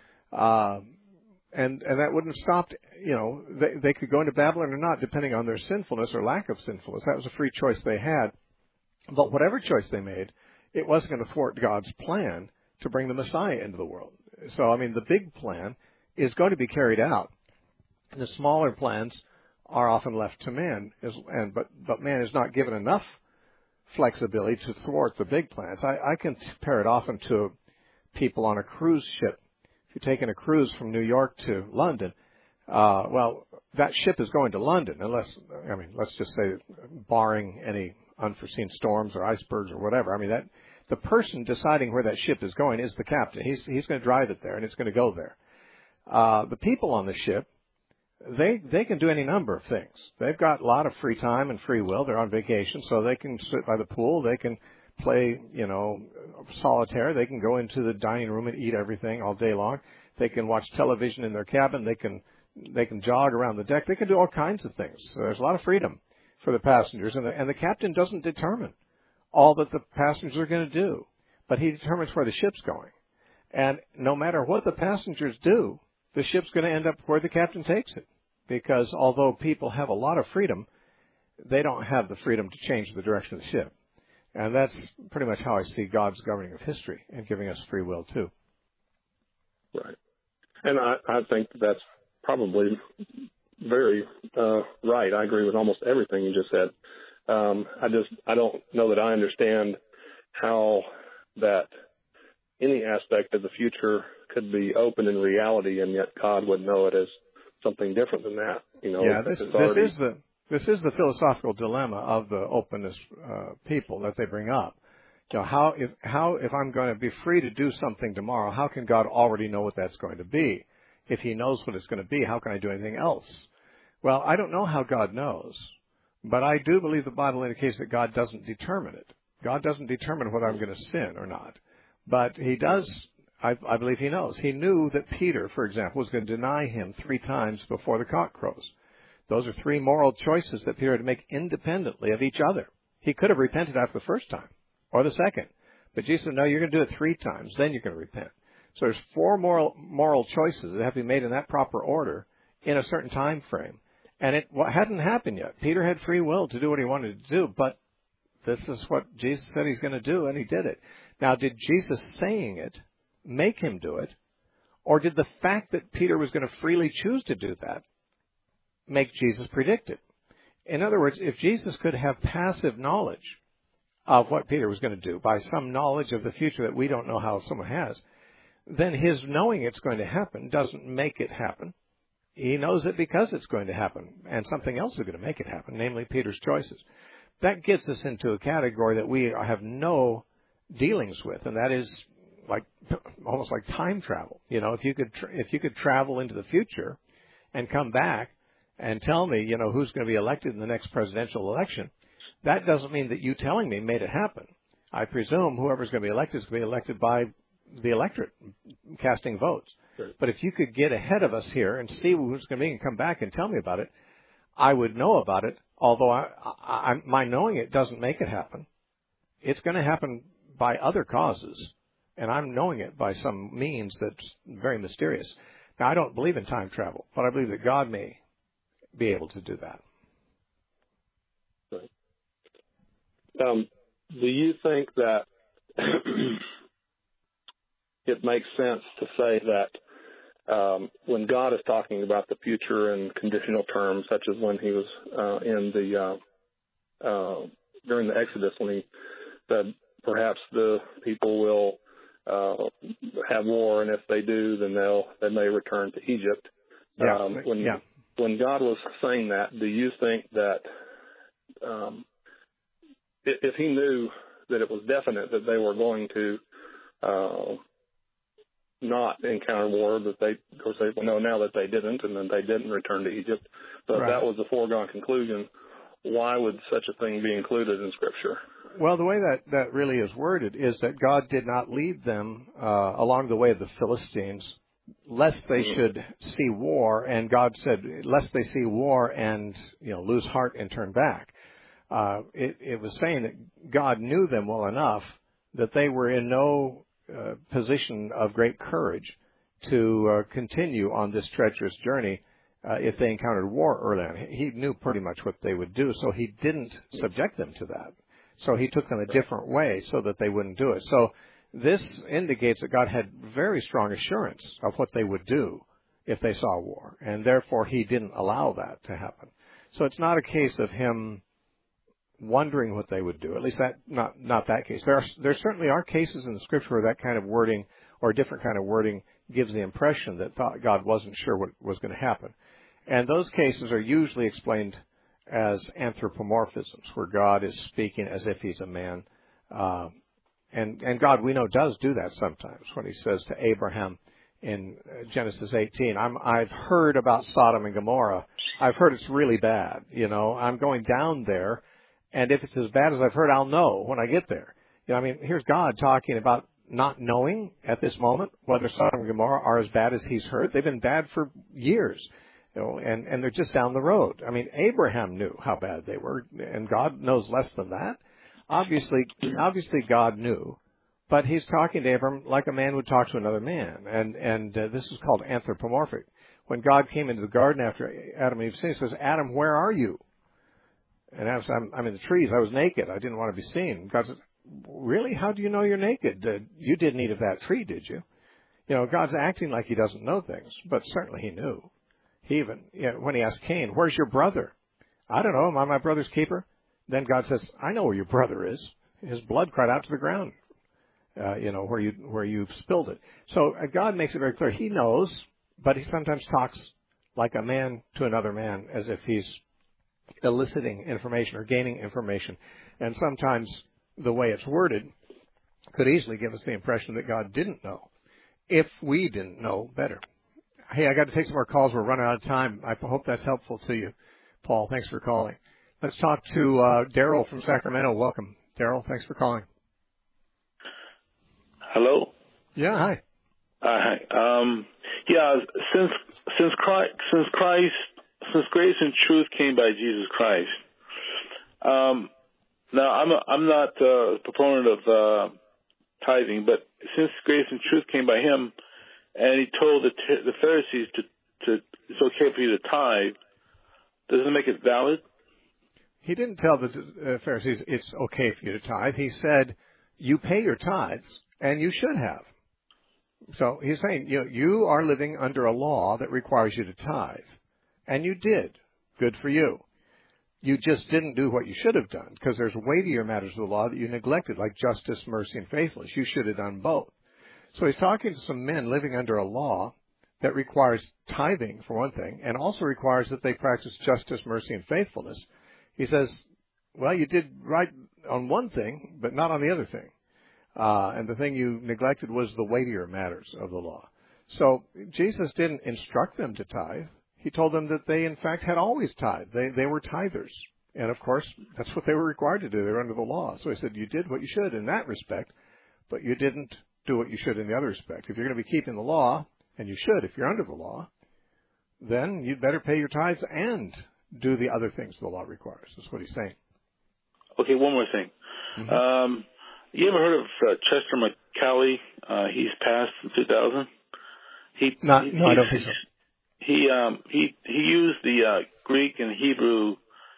Speaker 1: And that wouldn't have stopped, they could go into Babylon or not, depending on their sinfulness or lack of sinfulness. That was a free choice they had. But whatever choice they made, it wasn't going to thwart God's plan to bring the Messiah into the world. So, I mean, the big plan is going to be carried out. The smaller plans are often left to man, but man is not given enough flexibility to thwart the big plans. I compare it often to people on a cruise ship. If you're taking a cruise from New York to London, well, that ship is going to London let's just say, barring any unforeseen storms or icebergs or whatever. I mean, the person deciding where that ship is going is the captain. He's going to drive it there, and it's going to go there. The people on the ship, they can do any number of things. They've got a lot of free time and free will. They're on vacation, so they can sit by the pool. They can play, solitaire. They can go into the dining room and eat everything all day long. They can watch television in their cabin. They can They can jog around the deck. They can do all kinds of things. So there's a lot of freedom for the passengers, and the captain doesn't determine all that the passengers are going to do, but he determines where the ship's going. And no matter what the passengers do, the ship's going to end up where the captain takes it, because although people have a lot of freedom, they don't have the freedom to change the direction of the ship. And that's pretty much how I see God's governing of history and giving us free will, too.
Speaker 7: Right. And I think that's probably very right. I agree with almost everything you just said. I don't know that I understand how that any aspect of the future could be open in reality, and yet God would know it as something different than that.
Speaker 1: Yeah, this is the philosophical dilemma of the openness people that they bring up. How if I'm going to be free to do something tomorrow, how can God already know what that's going to be? If He knows what it's going to be, how can I do anything else? Well, I don't know how God knows, but I do believe the Bible indicates that God doesn't determine it. God doesn't determine whether I'm going to sin or not, but He does. I believe He knows. He knew that Peter, for example, was going to deny Him 3 times before the cock crows. Those are 3 moral choices that Peter had to make independently of each other. He could have repented after the first time or the second, but Jesus said, no, you're going to do it 3 times, then you're going to repent. So there's 4 moral choices that have to be made in that proper order in a certain time frame. And it hadn't happened yet. Peter had free will to do what he wanted to do, but this is what Jesus said He's going to do, and He did it. Now, did Jesus saying it make him do it, or did the fact that Peter was going to freely choose to do that make Jesus predict it? In other words, if Jesus could have passive knowledge of what Peter was going to do by some knowledge of the future that we don't know how someone has, then His knowing it's going to happen doesn't make it happen. He knows it because it's going to happen, and something else is going to make it happen, namely Peter's choices. That gets us into a category that we have no dealings with, and that is almost like time travel. If you could travel into the future and come back and tell me, who's going to be elected in the next presidential election, that doesn't mean that you telling me made it happen. I presume whoever's going to be elected is going to be elected by the electorate casting votes. Sure. But if you could get ahead of us here and see who's going to be and come back and tell me about it, I would know about it, although my knowing it doesn't make it happen. It's going to happen by other causes, and I'm knowing it by some means that's very mysterious. Now, I don't believe in time travel, but I believe that God may be able to do that.
Speaker 7: Right. Do you think that it makes sense to say that when God is talking about the future in conditional terms, such as when He was during the Exodus, when He said perhaps the people will have war, and if they do, then they may return to Egypt. When God was saying that, do you think that if He knew that it was definite that they were going to not encounter war, that they know now that they didn't, and then they didn't return to Egypt, but right. That was a foregone conclusion, why would such a thing be included in Scripture?
Speaker 1: Well, the way that really is worded is that God did not lead them along the way of the Philistines, lest they should see war, and God said, lest they see war and lose heart and turn back. It was saying that God knew them well enough that they were in no position of great courage to continue on this treacherous journey if they encountered war early on. He knew pretty much what they would do, so He didn't subject them to that. So He took them a different way so that they wouldn't do it. So this indicates that God had very strong assurance of what they would do if they saw war, and therefore He didn't allow that to happen. So it's not a case of Him wondering what they would do. At least not that case. There certainly are cases in the Scripture where that kind of wording or a different kind of wording gives the impression that God wasn't sure what was going to happen. And those cases are usually explained as anthropomorphisms, where God is speaking as if He's a man. And God, we know, does do that sometimes when He says to Abraham in Genesis 18, I've heard about Sodom and Gomorrah. I've heard it's really bad. I'm going down there, and if it's as bad as I've heard, I'll know when I get there. Here's God talking about not knowing at this moment whether Sodom and Gomorrah are as bad as He's heard. They've been bad for years. and they're just down the road. I mean, Abraham knew how bad they were, and God knows less than that. Obviously God knew, but he's talking to Abram like a man would talk to another man, and this is called anthropomorphic. When God came into the garden after Adam and Eve sinned, he says, Adam, where are you? And Adam said, I'm in the trees. I was naked. I didn't want to be seen. God said, really? How do you know you're naked? You didn't eat of that tree, did you? God's acting like he doesn't know things, but certainly he knew. He even, when he asked Cain, where's your brother? I don't know. Am I my brother's keeper? Then God says, I know where your brother is. His blood cried out to the ground, where you spilled it. So God makes it very clear. He knows, but he sometimes talks like a man to another man as if he's eliciting information or gaining information. And sometimes the way it's worded could easily give us the impression that God didn't know if we didn't know better. Hey, I got to take some more calls. We're running out of time. I hope that's helpful to you, Paul. Thanks for calling. Let's talk to Daryl from Sacramento. Welcome, Daryl. Thanks for calling.
Speaker 8: Hello.
Speaker 1: Yeah. Hi.
Speaker 8: Hi. Since grace and truth came by Jesus Christ. Now I'm not a proponent of tithing, but since grace and truth came by him, and he told the Pharisees to it's okay for you to tithe, doesn't it make it valid?
Speaker 1: He didn't tell the Pharisees it's okay for you to tithe. He said you pay your tithes, and you should have. So he's saying you are living under a law that requires you to tithe, and you did. Good for you. You just didn't do what you should have done, because there's weightier matters of the law that you neglected, like justice, mercy, and faithfulness. You should have done both. So he's talking to some men living under a law that requires tithing, for one thing, and also requires that they practice justice, mercy, and faithfulness. He says, well, you did right on one thing, but not on the other thing. And the thing you neglected was the weightier matters of the law. So Jesus didn't instruct them to tithe. He told them that they, in fact, had always tithed. They were tithers. And, of course, that's what they were required to do. They were under the law. So he said, you did what you should in that respect, but you didn't do what you should in the other respect. If you're going to be keeping the law, and you should if you're under the law, then you'd better pay your tithes and do the other things the law requires. That's what he's saying.
Speaker 8: Okay, one more thing. Mm-hmm. You ever heard of Chester McCallie? He's passed in 2000. I don't think so. He used the Greek and Hebrew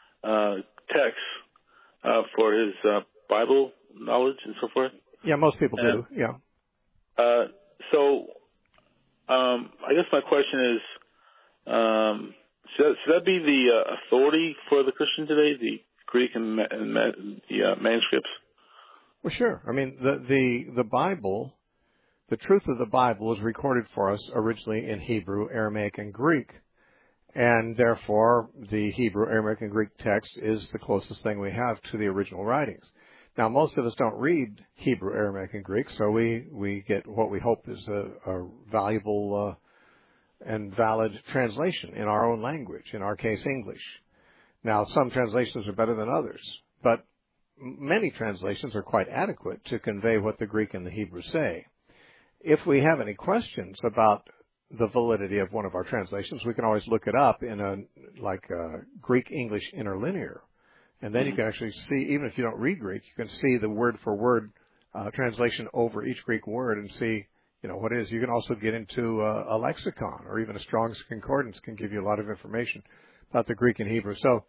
Speaker 8: texts for his Bible knowledge and so forth.
Speaker 1: Yeah, most people do. Yeah.
Speaker 8: So I guess my question is, should that be the authority for the Christian today, the Greek and the manuscripts?
Speaker 1: Well, sure. I mean, the Bible, the truth of the Bible was recorded for us originally in Hebrew, Aramaic, and Greek. And therefore, the Hebrew, Aramaic, and Greek text is the closest thing we have to the original writings. Now, most of us don't read Hebrew, Aramaic, and Greek, so we get what we hope is a valuable and valid translation in our own language, in our case, English. Now, some translations are better than others, but many translations are quite adequate to convey what the Greek and the Hebrew say. If we have any questions about the validity of one of our translations, we can always look it up in a Greek-English interlinear. And then you can actually see, even if you don't read Greek, you can see the word-for-word translation over each Greek word and see, what it is. You can also get into a lexicon, or even a Strong's Concordance can give you a lot of information about the Greek and Hebrew. So,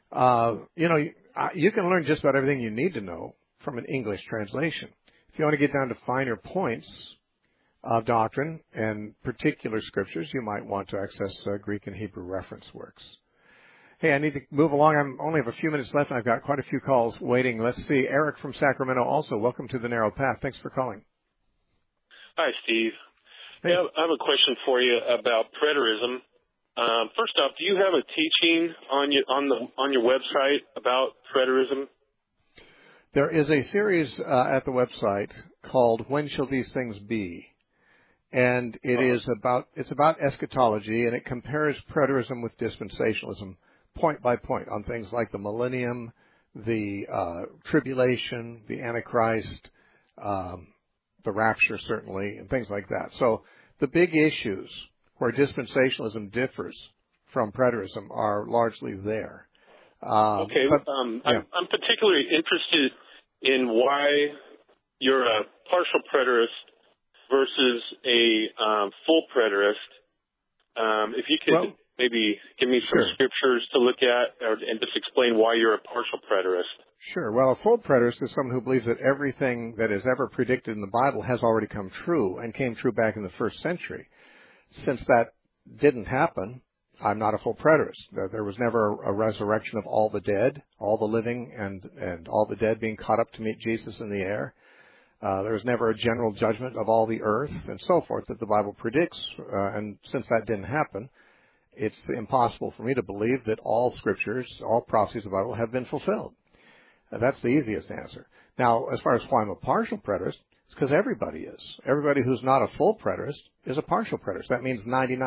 Speaker 1: you can learn just about everything you need to know from an English translation. If you want to get down to finer points of doctrine and particular scriptures, you might want to access Greek and Hebrew reference works. Hey, I need to move along. I only have a few minutes left, and I've got quite a few calls waiting. Let's see. Eric from Sacramento also. Welcome to the Narrow Path. Thanks for calling.
Speaker 9: Hi, Steve.
Speaker 1: Hey.
Speaker 9: Yeah, I have a question for you about preterism. First off, do you have a teaching on your website about preterism?
Speaker 1: There is a series at the website called "When Shall These Things Be?" And it's about eschatology, and it compares preterism with dispensationalism point by point on things like the millennium, the tribulation, the Antichrist, the rapture certainly, and things like that. So the big issues where dispensationalism differs from preterism are largely there.
Speaker 9: Okay.
Speaker 1: But,
Speaker 9: I'm particularly interested in why you're a partial preterist versus a full preterist. If you could maybe give me some scriptures to look at and just explain why you're a partial preterist.
Speaker 1: Sure. Well, a full preterist is someone who believes that everything that is ever predicted in the Bible has already come true and came true back in the first century. Since that didn't happen, I'm not a full preterist. There was never a resurrection of all the dead, all the living, and all the dead being caught up to meet Jesus in the air. There was never a general judgment of all the earth and so forth that the Bible predicts. And since that didn't happen, it's impossible for me to believe that all scriptures, all prophecies of the Bible have been fulfilled. That's the easiest answer. Now, as far as why I'm a partial preterist, it's because everybody is. Everybody who's not a full preterist is a partial preterist. That means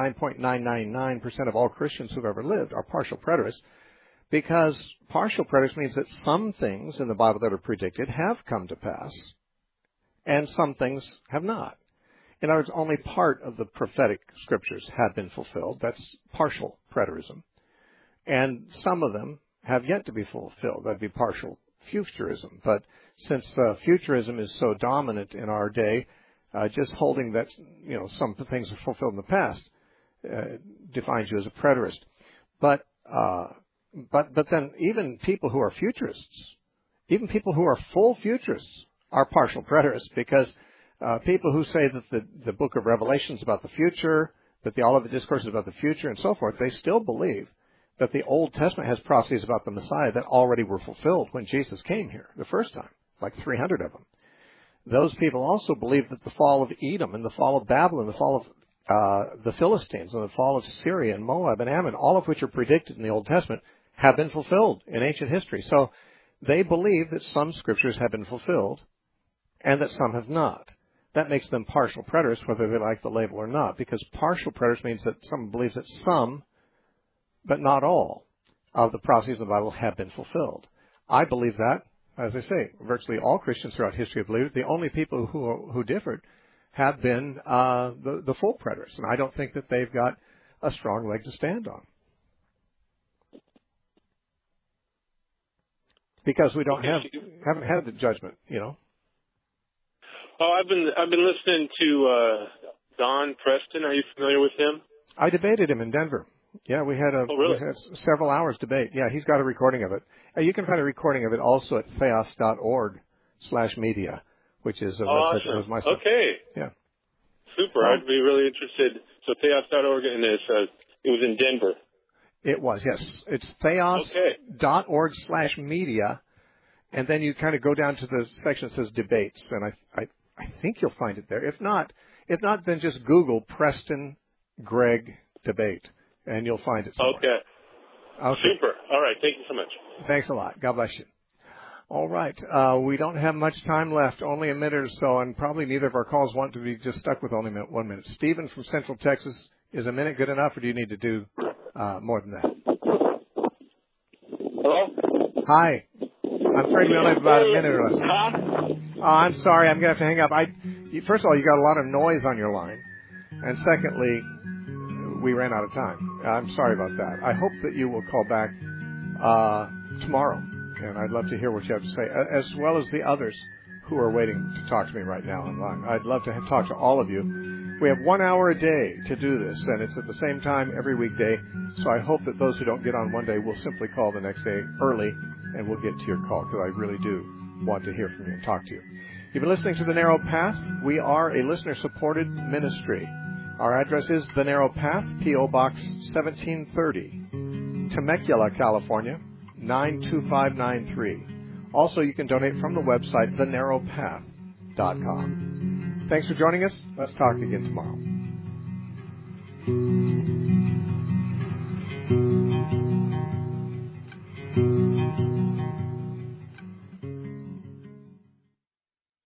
Speaker 1: 99.999% of all Christians who've ever lived are partial preterists, because partial preterist means that some things in the Bible that are predicted have come to pass, and some things have not. In other words, only part of the prophetic scriptures have been fulfilled. That's partial preterism. And some of them have yet to be fulfilled. That'd be partial futurism. But since futurism is so dominant in our day, just holding that, some things are fulfilled in the past defines you as a preterist. But then even people who are futurists, even people who are full futurists, are partial preterists, because people who say that the book of Revelation is about the future, that the Olivet Discourse is about the future, and so forth, they still believe that the Old Testament has prophecies about the Messiah that already were fulfilled when Jesus came here the first time, like 300 of them. Those people also believe that the fall of Edom and the fall of Babylon, the fall of the Philistines and the fall of Syria and Moab and Ammon, all of which are predicted in the Old Testament, have been fulfilled in ancient history. So they believe that some scriptures have been fulfilled and that some have not. That makes them partial preterists, whether they like the label or not, because partial preterist means that someone believes that some, but not all, of the prophecies of the Bible have been fulfilled. I believe that. As I say, virtually all Christians throughout history have believed it. The only people who differed have been the full preterists, and I don't think that they've got a strong leg to stand on, because we haven't had the judgment,
Speaker 9: Oh, I've been listening to Don Preston. Are you familiar with him?
Speaker 1: I debated him in Denver. Yeah, we had several hours debate. Yeah, he's got a recording of it. You can find a recording of it also at theos.org/media, which is
Speaker 9: awesome.
Speaker 1: My stuff.
Speaker 9: Okay.
Speaker 1: Yeah.
Speaker 9: Super. I'd be really interested. So theos.org, and it was in Denver.
Speaker 1: It was, yes. It's theos.org/media, and then you kind of go down to the section that says debates, and I think you'll find it there. If not, then just Google Preston Gregg debate, and you'll find it somewhere.
Speaker 9: Okay. Super. All right. Thank you so much.
Speaker 1: Thanks a lot. God bless you. All right. We don't have much time left, only a minute or so, and probably neither of our calls want to be just stuck with only 1 minute. Stephen from Central Texas, is a minute good enough, or do you need to do more than that?
Speaker 10: Hello?
Speaker 1: Hi. I'm afraid we only have about a minute or less.
Speaker 10: Huh?
Speaker 1: Oh, I'm sorry. I'm going to have to hang up. First of all, you got a lot of noise on your line. And secondly, we ran out of time. I'm sorry about that. I hope that you will call back tomorrow. And I'd love to hear what you have to say, as well as the others who are waiting to talk to me right now online. I'd love to talk to all of you. We have 1 hour a day to do this, and it's at the same time every weekday. So I hope that those who don't get on one day will simply call the next day early, and we'll get to your call, because I really do want to hear from you and talk to you. You've been listening to The Narrow Path. We are a listener-supported ministry. Our address is The Narrow Path, P.O. Box 1730, Temecula, California, 92593. Also, you can donate from the website, thenarrowpath.com. Thanks for joining us. Let's talk again tomorrow.